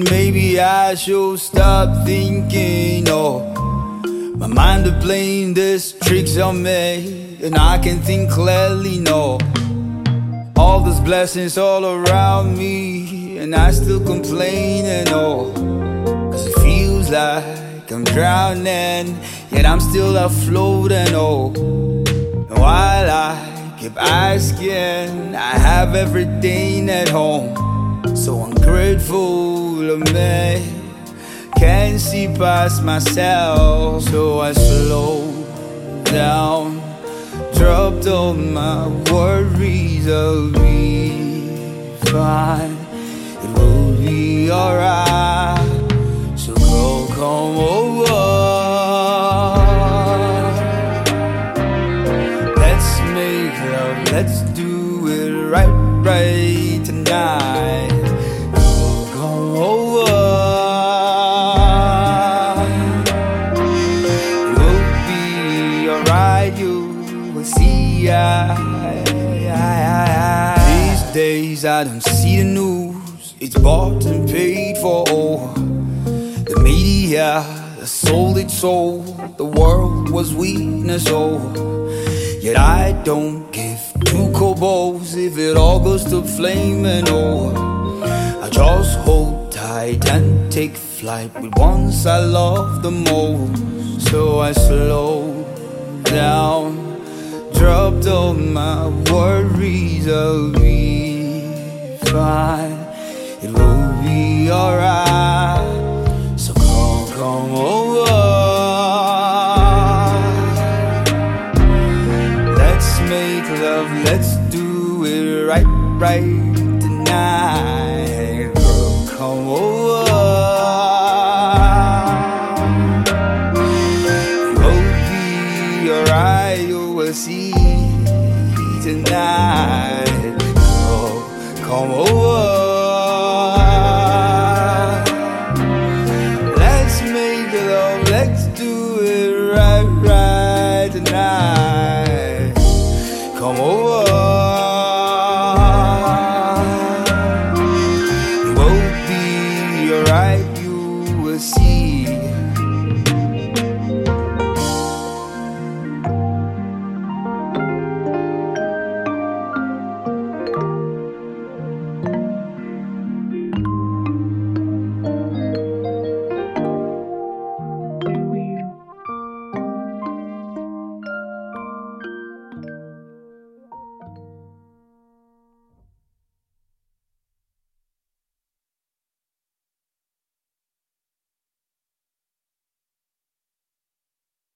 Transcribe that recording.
maybe I should stop thinking. Oh, my mind is playing this tricks on me, and I can think clearly. No, all those blessings all around me, and I still complaining. Oh, 'cause it feels like I'm drowning, yet I'm still afloating. Oh, and while I keep asking, I have everything at home. So ungrateful of me, can't see past myself. So I slow down, dropped all my worries. I'll be fine, it will be alright. So come over, let's make love, let's do it right tonight. Come over, it will be alright, you will see. These days I don't see the news, it's bought and paid for. Oh, the media, the sold its soul, the world was weakness. Oh, yet I don't give two kobolds if it all goes to flaming. Oh, I just hold tight and take flight with ones I love the most. So I slow down, dropped all my worries. I'll be fine, it will be alright. So come over, let's make love, let's do it right tonight. Girl, come over, it will be alright, you will see tonight. Girl, come over, let's make love, let's do it right tonight. Come over, it will be alright, you will see.